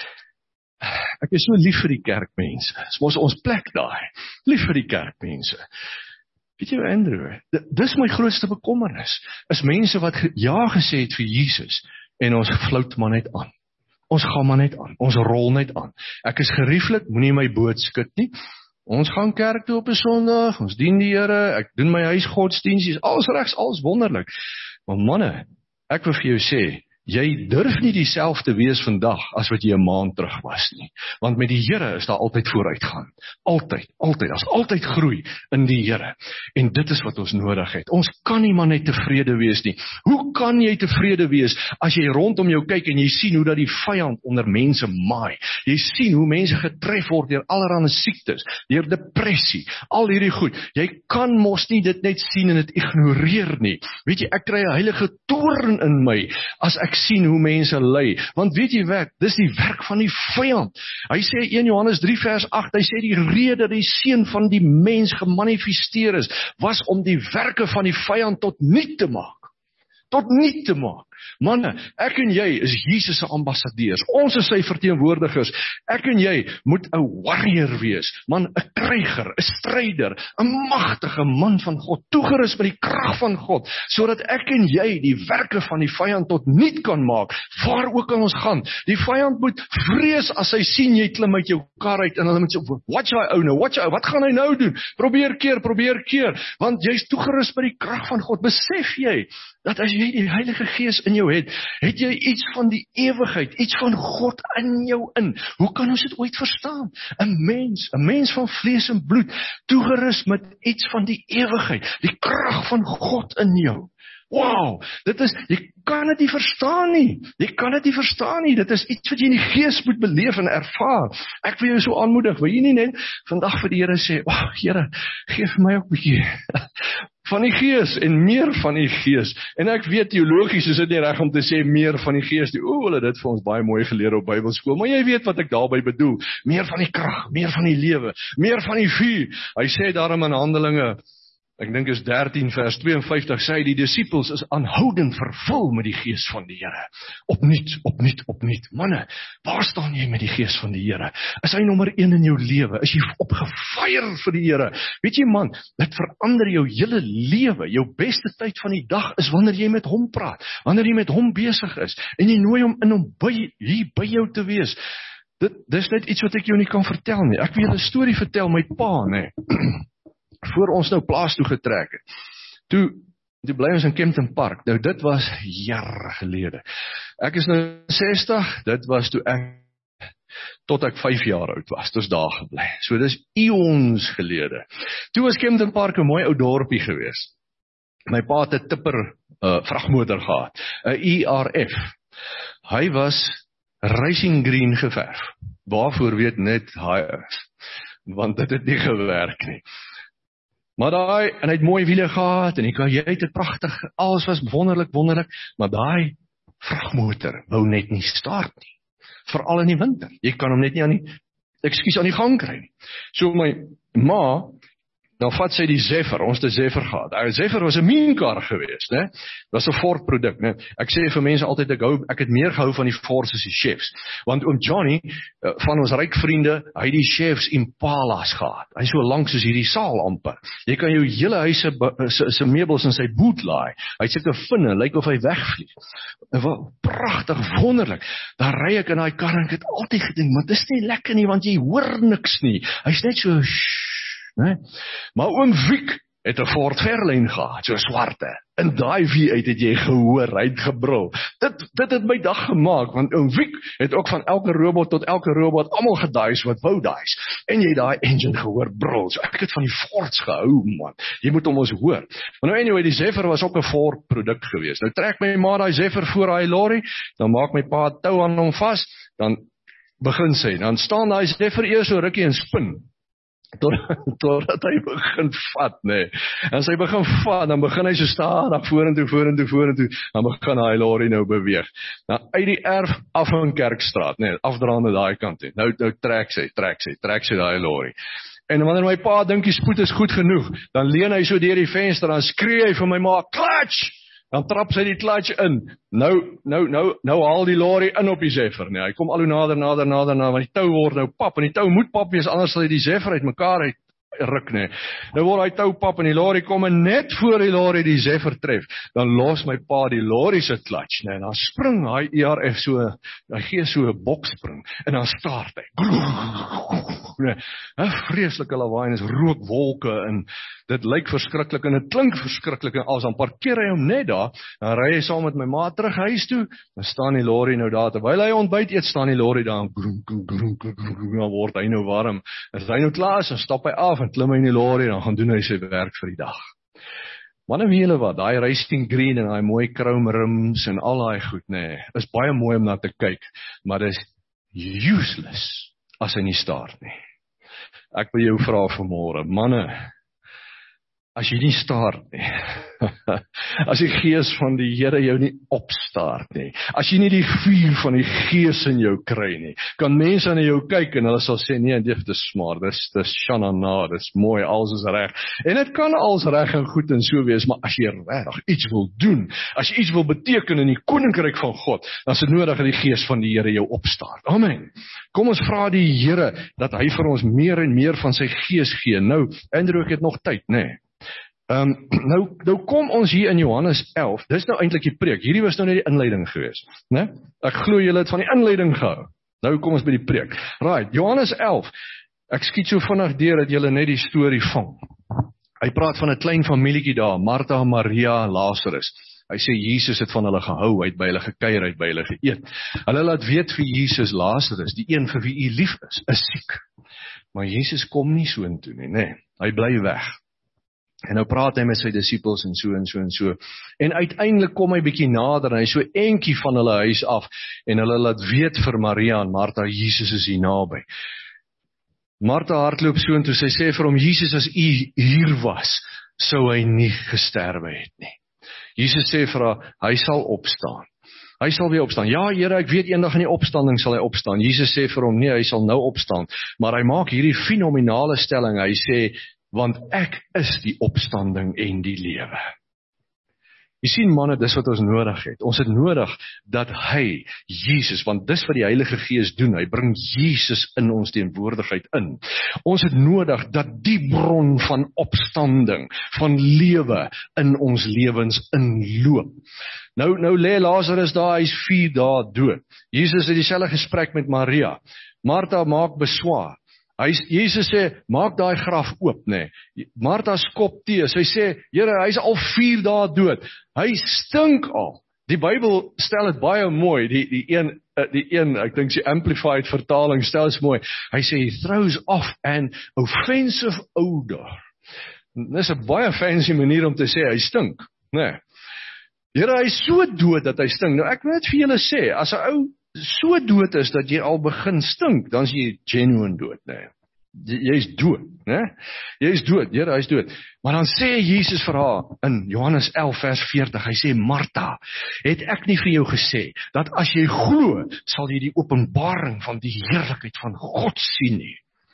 Ek is so lief vir die kerkmense. Dis mos ons plek daai. Lief vir die kerkmense. Weet jy, Andrew, dis my grootste bekommernis, is mense wat ja gesê het vir Jesus, en ons flout maar net aan. Ons gaan maar net aan, ons rol net aan. Ek is gerieflik, moenie my boot skud nie. Ons gaan kerk toe op 'n Sondag, ons dien die Here, ek doen my huisgodsdienst, alles regs, alles wonderlik. Maar manne, ek wil vir jou sê, jy durf nie dieselfde wees vandag as wat jy 'n maand terug was nie. Want met die Here is daar altyd vooruitgaan. Altyd, altyd, daar's altyd groei in die Here. En dit is wat ons nodig het. Ons kan nie maar net tevrede wees nie. Hoe kan jy tevrede wees as jy rondom jou kyk en jy sien hoe dat die vyand onder mense maai? Jy sien hoe mense getref word deur allerlei siektes, deur depressie, al hierdie goed. Jy kan mos nie dit net sien en dit ignoreer nie. Weet jy, ek kry 'n heilige toorn in my as ek sien hoe mense ly. Want weet jy wat, dis die werk van die vyand. Hy sê een Johannes drie vers agt, hy sê die rede die seun van die mens gemanifesteer is, was om die werke van die vyand tot nul te maak. Tot nul te maak. Manne, ek en jy is Jesus se ambassadeurs. Ons is sy verteenwoordigers. Ek en jy moet 'n warrior wees. Man, 'n kryger, 'n stryder, 'n magtige man van God, toegerus met die krag van God, sodat ek en jy die werke van die vyand tot nul kan maak, waar ook al ons gaan. Die vyand moet vrees as hy sien jy klim uit jou kar uit en hulle moet sê, watch hy ou nou, watch hy, wat gaan hy nou doen? Probeer keer, probeer keer, want jy's toegerus met die krag van God. Besef jy dat as jy die Heilige Gees in jou het, het jy iets van die ewigheid, iets van God in jou in. Hoe kan ons dit ooit verstaan? 'n Mens, 'n mens van vlees en bloed, toegerus met iets van die ewigheid, die krag van God in jou. Wow, dit is, jy kan dit nie verstaan nie. Jy kan dit nie verstaan nie. Dit is iets wat jy in die Gees moet beleef en ervaar. Ek wil jou so aanmoedig, wil jy nie net vandag vir die Here sê, "O, oh, Here, gee vir my ook 'n bietjie van die Gees en meer van die Gees." En ek weet teologies is dit nie reg om te sê meer van die Gees nie. O, hulle het dit vir ons baie mooi geleer op Bybelskool, maar jy weet wat ek daarby bedoel. Meer van die krag, meer van die lewe, meer van die vuur. Hy sê daarom in Handelinge, ek dink is dertien vers twee en vyftig, sê hy die disippels is aanhoudend vervul met die Gees van die Here. Opnuut, opnuut, opnuut. Manne, waar staan jy met die Gees van die Here? Is hy nommer een in jou lewe? Is jy opgefeier vir die Here? Weet jy man, dit verander jou hele lewe. Jou beste tyd van die dag is wanneer jy met hom praat, wanneer jy met hom besig is, en jy nooi hom in om by, hier by jou te wees. Dit, dit is net iets wat ek jou nie kan vertel nie. Ek wil julle 'n storie vertel, my pa, nee. Voor ons nou plaas toe getrek het. Toe, toe bly ons in Kempton Park. Nou dit was jare gelede. Ek is nou sestig, dit was toe ek, tot ek vyf jaar oud was, dus daar gebly. So dis eons gelede. Toe was Kempton Park 'n mooi ou dorpie gewees. My pa het 'n tipper uh, vragmotor gehad, 'n E R F. Hy was racing green geverf. Waarvoor weet net hy is, want dit het nie gewerk nie. Maar daai, en hy het mooi wiele gehad, en hy het dit pragtig, alles was wonderlik, wonderlik, maar daai vragmotor wou net nie start nie. Veral in die winter. Jy kan hom net nie aan die, ekskuus, aan die gang kry nie. So my ma, dan vat sy die Zephyr, ons het 'n Zephyr gehad. Die Zephyr was 'n meankar geweest, né? Was 'n Ford produk, né? Ek sê vir mense altyd ek hou ek het meer gehou van die Fords as die Chefs. Want oom Johnny van ons ryk vriende, hy het die Chefs Impalas gehad. Hy is so lank soos hierdie saal amper. Jy kan jou hele huis se se meubels in sy boot laai. Hy het sulke vinne, lyk of hy wegvlieg. Wat pragtig, wonderlik. Daar ry ek in daai kar en ek het altyd gedink, maar dis nie lekker nie want jy hoor niks nie. Hy's net so Nee? Maar oom Wiek het 'n Ford Fairlane gehad, so swarte. In daai V uit het jy gehoor, hy het gebrul. Dit dit het my dag gemaak, want oom Wiek het ook van elke robot tot elke robot almal gedaais wat wou daais. En jy daai engine gehoor brul. So ek het van die Fords gehou, man. Jy moet hom ons hoor. Maar nou anyway, die Zephyr was ook 'n Ford produk geweest. Nou trek my ma daai Zephyr voor daai lorry, dan maak my pa tou aan hom vas, dan begin sy. Dan staan daai Zephyr eers so rukkie en spin. Totdat tot hy begin vat, nee. En as hy begin vat, dan begin hy so stadig vorentoe, vorentoe, vorentoe, dan begin hy lorry nou beweeg. Nou uit die erf af in Kerkstraat, nee, afdraande daai kant toe. Nou nou trek sy, trek sy, trek sy daai lorry. En wanneer my pa dink die spoed is goed genoeg, dan leun hy so deur die venster, dan skree hy vir my ma, "Clutch!" Dan trap sy die clutch in. Nou, nou, nou, nou haal die lorry in op die Zephyr, nee. Hy kom al hoe nader, nader, nader, nader, want die tou word nou pap, en die tou moet pap wees, anders sal hy die Zephyr uit mekaar uit ruk, nee. Nou word hy tou pap, en die lorry kom, en net voor die lorry die Zephyr tref, dan los my pa die lorry se clutch, nee, en dan spring hy E R F so, hy gee so 'n bokspring, en dan start hy. Nee, 'n vreeslike lawaai, en is rookwolke, en dit lyk verskriklik en dit klink verskriklik en as dan parkeer hy hom net daar, dan ry hy saam met my ma terug huis toe, dan staan die lorry nou daar, terwyl hy ontbyt eet, staan die lorry daar, en groen, groen, groen, groen, groen, dan word hy nou warm, as hy nou klaar is, dan stap hy af en klim hy in die lorry, dan gaan doen hy sy werk vir die dag. Manne, weet julle wat, daai racing green en daai mooi chrome rims en al daai goed, nee, is baie mooi om na te kyk, maar dit is useless as hy nie staart nie. Ek wil jou vra vanmôre, manne, as jy nie staart nie, as die gees van die Here jou nie opstaart nie, as jy nie die vuur van die gees in jou kry nie, kan mense na jou kyk en hulle sal sê, nee, dit is smaar, dit is, dit is shanana, dit is mooi, alles is reg, en dit kan alles reg en goed en so wees, maar as jy reg iets wil doen, as jy iets wil beteken in die koninkryk van God, dan is dit nodig dat die gees van die Here jou opstaart. Amen. Kom ons vra die Here, dat hy vir ons meer en meer van sy gees gee. Nou, Andrew, ek het nog tyd, nê? Nee. Um, nou, nou kom ons hier in Johannes elf, dis nou eintlik die preek, hierdie was nou net die inleiding gewees, né? Ek glo julle het van die inleiding gehou. Nou kom ons by die preek. Right, Johannes elf, ek skiet so vinnig deur dat julle net die storie vang. Hy praat van 'n klein familietjie daar, Martha, Maria, Lazarus. Hy sê Jesus het van hulle gehou, hy het by hulle gekuier, hy het by hulle geëet. Hulle laat weet vir Jesus, Lazarus, die een vir wie u lief is, is siek. Maar Jesus kom nie so intoe nie, né? Hy bly weg. En nou praat hy met sy disippels en so en so en so. En uiteindelik kom hy bietjie nader en hy so eentjie van hulle huis af en hulle laat weet vir Maria en Martha, Jesus is hier naby. Martha hardloop so en toe, sy sê vir hom, Jesus, as u hier was, sou hy nie gesterwe het nie. Jesus sê vir haar, hy sal opstaan. Hy sal weer opstaan. Ja, Here, ek weet eendag in die opstanding sal hy opstaan. Jesus sê vir hom, nee, hy sal nou opstaan. Maar hy maak hierdie fenominale stelling, hy sê, want ek is die opstanding en die lewe. Jy sien manne, dis wat ons nodig het. Ons het nodig dat hy, Jesus, want dis wat die Heilige Gees doen, hy bring Jesus in ons teenwoordigheid in. Ons het nodig dat die bron van opstanding, van lewe in ons lewens inloop. Nou, nou lê Lazarus daar, hy is vier dae dood. Jesus het dieselfde gesprek met Maria. Martha maak beswaar. Hy, Jesus sê, maak daai graf oop, nê. Nee. Martha skop tee, sy sê, Here, hy is al vier dae dood. Hy stink al. Die Bybel stel dit baie mooi, die, die een, die een, ek dink die Amplified vertaling stel dit mooi. Hy sê, he throws off an offensive odor. Dis 'n baie fancy manier om te sê, hy stink, nê. Nee. Here, hy is so dood dat hy stink. Nou, ek wil net vir julle sê, as 'n ou so dood is, dat jy al begin stink, dan is jy genuine dood, nee. Jy is dood, né? Jy is dood, Here, hy is dood. Maar dan sê Jesus vir haar, in Johannes elf vers veertig, hy sê, Martha, het ek nie vir jou gesê, dat as jy glo, sal jy die openbaring van die heerlikheid van God sien nie.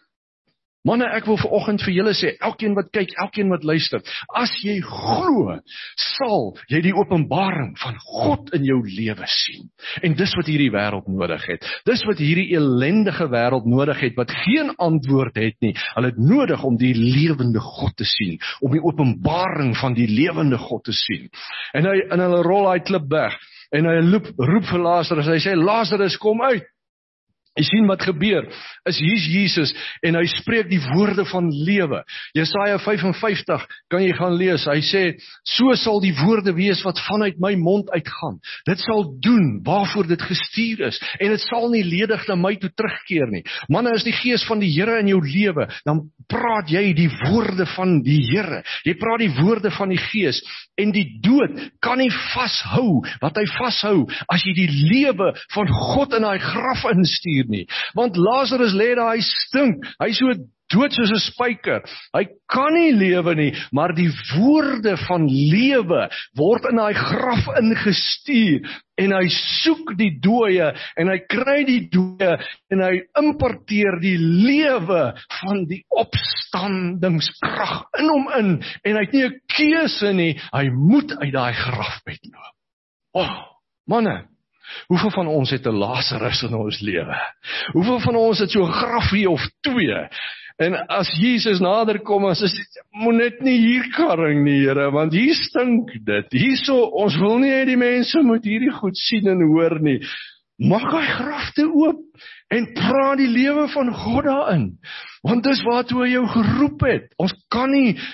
Manne, ek wil vanoggend vir julle sê, elkeen wat kyk, elkeen wat luister, as jy glo, sal jy die openbaring van God in jou lewe sien. En dis wat hierdie wêreld nodig het. Dis wat hierdie elendige wêreld nodig het, wat geen antwoord het nie. Hulle het nodig om die lewende God te sien, om die openbaring van die lewende God te sien. En hy, en hulle rol hy klip weg, en hy roep, roep vir Lazarus, hy sê, Lazarus, kom uit. Jy sien wat gebeur, is hier's Jesus, en hy spreek die woorde van lewe. Jesaja vyf en vyftig, kan jy gaan lees, hy sê, so sal die woorde wees wat vanuit my mond uitgaan. Dit sal doen, waarvoor dit gestuur is, en dit sal nie ledig na my toe terugkeer nie. Manne, as die gees van die Here in jou lewe, dan praat jy die woorde van die Here. Jy praat die woorde van die gees, en die dood kan nie vashou, wat hy vashou, as jy die lewe van God in hy graf instuur nie. Want Lazarus lê daar, hy stink, hy is so dood soos 'n spyker, hy kan nie lewe nie, maar die woorde van lewe word in hy graf ingestuur, en hy soek die dooie, en hy kry die dooie, en hy imparteer die lewe van die opstandingskrag in hom in, en hy het nie 'n keuse nie, hy moet uit daai graf uitloop. Oh, manne, hoeveel van ons het 'n Lazarus in ons lewe? Hoeveel van ons het so 'n grafie of twee? En as Jesus nader kom, as is moet net nie hier karring nie, Here, want hier stink dit. Hierso, ons wil nie hê die mense moet hierdie goed sien en hoor nie. Maak hy grafte oop en praat die lewe van God daarin. Want dis waartoe hy jou geroep het. Ons kan nie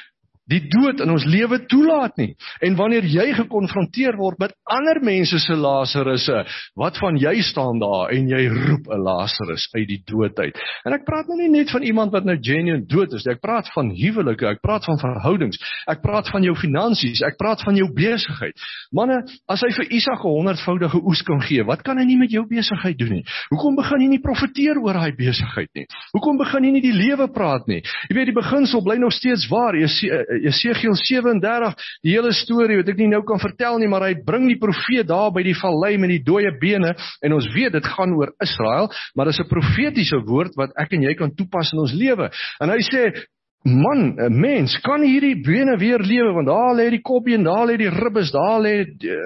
die dood in ons lewe toelaat nie. En wanneer jy gekonfronteer word met ander mense se Lasarusse, wat van jy staan daar en jy roep 'n Lazarus uit die dood uit. En ek praat nou nie net van iemand wat nou genuine dood is, ek praat van huwelike, ek praat van verhoudings, ek praat van jou finansies, ek praat van jou besigheid. Manne, as hy vir Isak 'n honderdvoudige oes kan gee, wat kan hy nie met jou besigheid doen nie? Hoekom begin jy nie profeteer oor daai besigheid nie? Hoekom begin jy nie die lewe praat nie? Jy weet, die beginsel bly nog steeds waar. Jesegiel sewe en dertig, die hele storie wat ek nie nou kan vertel nie, maar hy bring die profeet daar by die vallei met die dooie bene, en ons weet dit gaan oor Israel, maar dit is 'n profetiese woord wat ek en jy kan toepas in ons lewe. En hy sê, man, mens, kan hierdie bene weer lewe, want daar lê die kopie en daar lê die ribbes, daar lê,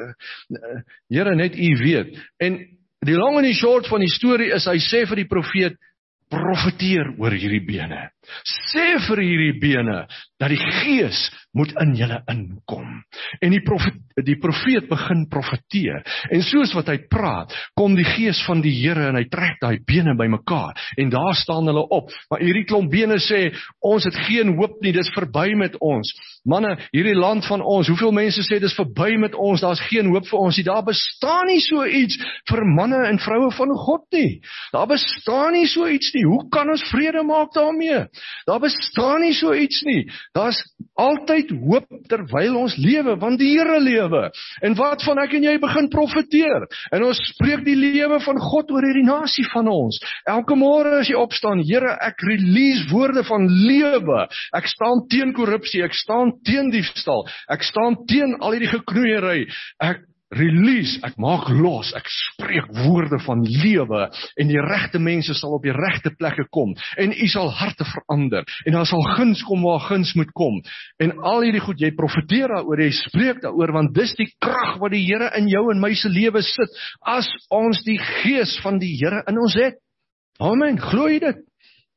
uh, Here, net u weet. En die long en die short van die storie is, hy sê vir die profeet, profeteer oor hierdie bene. Sê vir hierdie bene, dat die gees moet in julle inkom. En die profeet, die profeet begin profeteer. En soos wat hy praat, kom die gees van die Here en hy trek daai bene bymekaar. En daar staan hulle op. Maar hierdie klomp bene sê, ons het geen hoop nie, dis verby met ons. Manne, hierdie land van ons, hoeveel mense sê, dis verby met ons, daar's geen hoop vir ons nie. Daar bestaan nie so iets vir manne en vroue van God nie. Daar bestaan nie so iets nie. Hoe kan ons vrede maak daarmee? Daar bestaan nie so iets nie. Daar's altyd hoop terwyl ons lewe, want die Here lewe. En wat van ek en jy begin profeteer? En ons spreek die lewe van God oor hierdie nasie van ons. Elke môre as jy opstaan, Here, ek release woorde van lewe. Ek staan teen korrupsie, ek staan teen diefstal, ek staan teen al hierdie geknoeiery. Ek release, ek maak los, ek spreek woorde van lewe, en die regte mense sal op die regte plekke kom, en u sal harte verander, en daar sal guns kom waar guns moet kom, en al hierdie goed, jy profeteer daaroor, jy spreek daaroor, want dis die krag wat die Here in jou en my se lewe sit, as ons die gees van die Here in ons het. Amen, glo jy dit?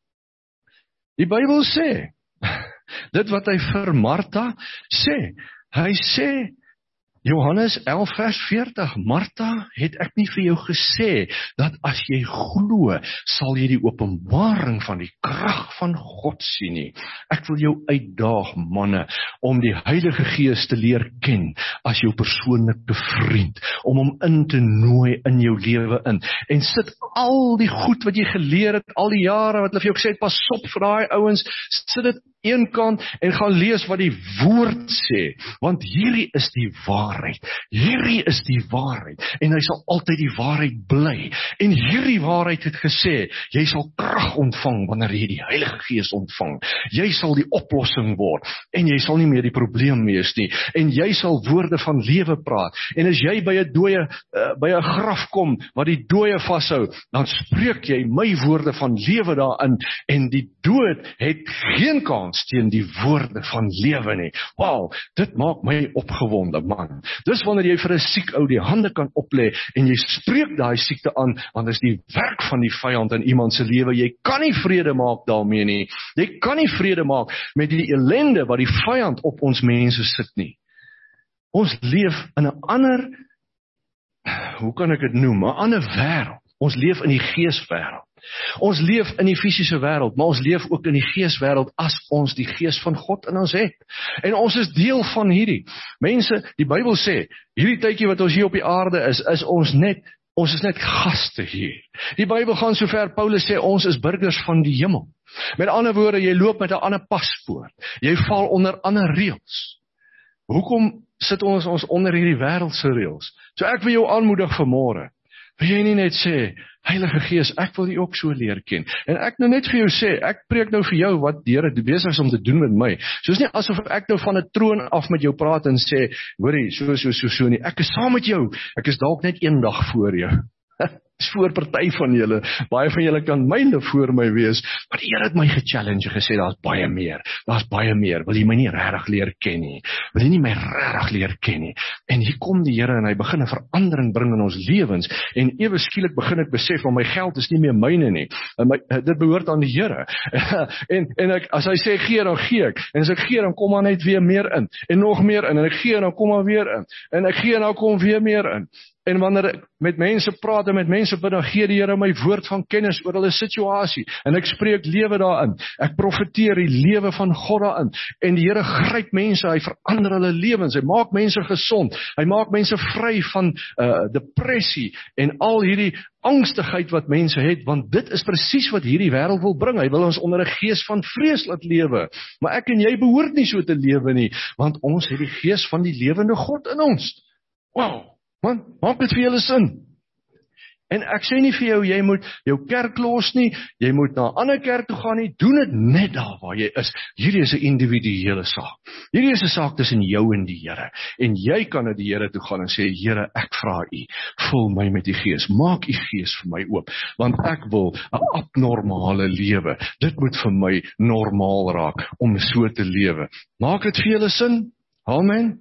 Die Bybel sê, dit wat hy vir Martha sê, hy sê, Johannes elf vers veertig, Martha, het ek nie vir jou gesê, dat as jy glo, sal jy die openbaring van die krag van God sien nie. Ek wil jou uitdaag, manne, om die Heilige Gees te leer ken, as jou persoonlike vriend, om hom in te nooi in jou lewe in, en sit al die goed wat jy geleer het, al die jare wat hulle vir jou gesê het, pas op vir daai ouens, sit dit een kant, en gaan lees wat die woord sê, want hierdie is die waarheid, hierdie is die waarheid, en hy sal altyd die waarheid bly, en hierdie waarheid het gesê, jy sal krag ontvang, wanneer jy die Heilige Gees ontvang, jy sal die oplossing word, en jy sal nie meer die probleem wees nie, en jy sal woorde van lewe praat, en as jy by 'n dooie, uh, by 'n graf kom, wat die dooie vashou, dan spreek jy my woorde van lewe daarin, en die dood het geen kans teen die woorde van lewe nie. Wow, dit maak my opgewonde, man. Dis wanneer jy vir 'n siek ou die hande kan oplê en jy spreek daai siekte aan, want dit is die werk van die vyand in iemand se lewe. Jy kan nie vrede maak daarmee nie. Jy kan nie vrede maak met die ellende wat die vyand op ons mense sit nie. Ons leef in 'n ander, hoe kan ek dit noem, 'n ander wêreld. Ons leef in die geeswêreld. Ons leef in die fisiese wêreld, maar ons leef ook in die geeswêreld as ons die gees van God in ons het. En ons is deel van hierdie. Mense, die Bybel sê, hierdie tydjie wat ons hier op die aarde is, is ons net, ons is net gaste hier. Die Bybel gaan sover, Paulus sê, ons is burgers van die hemel. Met ander woorde, jy loop met 'n ander paspoort. Jy val onder ander reëls. Hoekom sit ons ons onder hierdie wêreldse reëls? So ek wil jou aanmoedig vanmôre. Wil jy nie net sê, Heilige Gees, ek wil U ook so leer ken. En ek nou net vir jou sê, ek preek nou vir jou wat die Here besig is om te doen met my. Soos nie asof ek nou van 'n troon af met jou praat en sê, hoorie, so so so so nie. Ek is saam met jou. Ek is dalk net een dag voor jou. Dis voor party van julle, baie van julle kan myle voor my wees, maar die Here het my gechallenge gesê, daar's baie meer, daar's baie meer, wil jy my nie regtig leer ken nie, wil jy nie my regtig leer ken nie, en hier kom die Here en hy begin 'n verandering bring in ons lewens, en ewe skielik begin ek besef, maar my geld is nie meer myne nie, en my, dit behoort aan die Here, en, en ek, as hy sê gee, dan gee ek, en as ek gee, dan kom daar net weer meer in, en nog meer in, en ek gee, dan kom daar weer in, en ek gee, en dan kom weer meer in, En wanneer ek met mense praat en met mense bid, dan gee die Here my woord van kennis oor hulle situasie. En ek spreek lewe daarin. Ek profeteer die lewe van God daarin. En die Here gryp mense, hy verander hulle lewens. Hy maak mense gesond. Hy maak mense vry van uh, depressie en al hierdie angstigheid wat mense het, want dit is presies wat hierdie wêreld wil bring. Hy wil ons onder 'n gees van vrees laat lewe. Maar ek en jy behoort nie so te lewe nie, want ons het die gees van die lewende God in ons. Wow, man, maak dit vir julle sin. En ek sê nie vir jou, jy moet jou kerk los nie, jy moet na 'n ander kerk toe gaan nie, doen dit net daar waar jy is. Hierdie is 'n individuele saak. Hierdie is 'n saak tussen jou en die Here. En jy kan na die Here toe gaan en sê, Here, ek vra U, vul my met die Gees, maak U Gees vir my oop, want ek wil 'n abnormale lewe. Dit moet vir my normaal raak om so te lewe. Maak dit vir julle sin? Amen.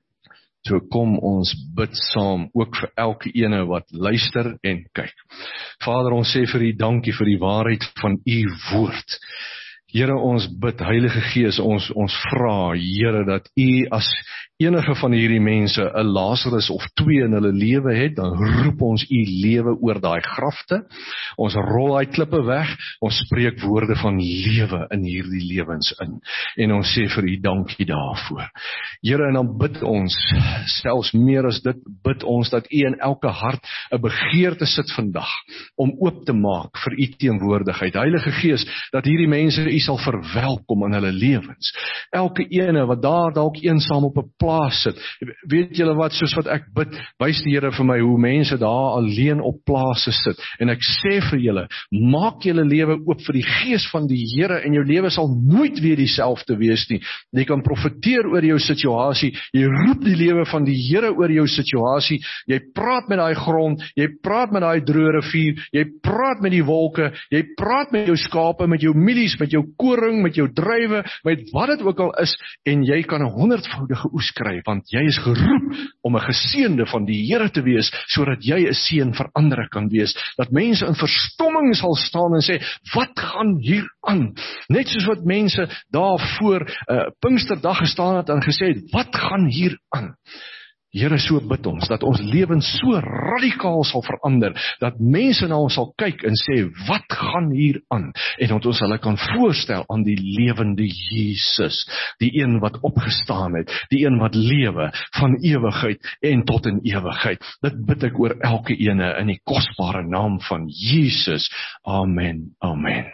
So kom ons bid saam, ook vir elke ene wat luister en kyk. Vader, ons sê vir U dankie vir die waarheid van U woord. Here, ons bid, Heilige Gees, ons ons vra, Here, dat U as enige van hierdie mense 'n Lazarus of twee in hulle lewe het, dan roep ons U lewe oor daai grafte. Ons rol daai klippe weg, ons spreek woorde van lewe in hierdie lewens in. En ons sê vir U dankie daarvoor. Here, en dan bid ons, selfs meer as dit, bid ons dat U in elke hart 'n begeerte sit vandag, om oop te maak vir U teenwoordigheid. Heilige Gees, dat hierdie mense U sal verwelkom in hulle lewens. Elke ene wat daar dalk eensaam op 'n plaas sit, weet julle wat, soos wat ek bid, wys die Here vir my hoe mense daar alleen op plase sit, en ek sê vir julle, maak julle lewe oop vir die Gees van die Here, en jou lewe sal nooit weer dieselfde wees nie. Jy kan profeteer oor jou situasie, jy roep die lewe van die Here oor jou situasie, jy praat met daai grond, jy praat met daai droë rivier, jy praat met die wolke, jy praat met jou skape, met jou mielies, met jou koring, met jou druiwe, met wat dit ook al is, en jy kan 'n honderdvoudige oes kry, want jy is geroep om 'n geseënde van die Here te wees, sodat jy 'n seën vir ander kan wees, dat mense in verstomming sal staan en sê, wat gaan hier aan? Net soos wat mense daar voor uh, Pinksterdag gestaan het en gesê het, wat gaan hier aan? Here, so bid ons, dat ons lewens so radikaal sal verander, dat mense na ons sal kyk en sê, wat gaan hier aan? En dat ons hulle kan voorstel aan die lewende Jesus, die een wat opgestaan het, die een wat lewe van ewigheid en tot in ewigheid. Dit bid ek oor elke ene in die kosbare naam van Jesus. Amen, amen.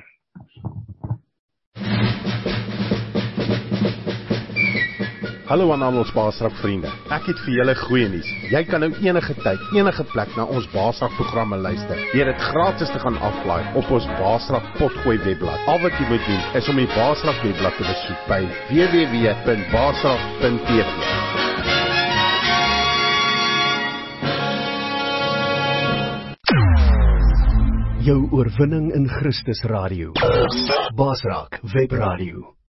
Hallo aan al ons Baasrak vriende. Ek het vir julle goeie nuus. Jy kan nou enige tyd, enige plek na ons Baasrak programme luister. Deur dit gratis te gaan aflaai op ons Baasrak potgooi webblad. Al wat jy moet doen is om die Baasrak webblad te besoek by w w w punt baasrak punt t v. Jou oorwinning in Christus Radio. Baasrak Webradio.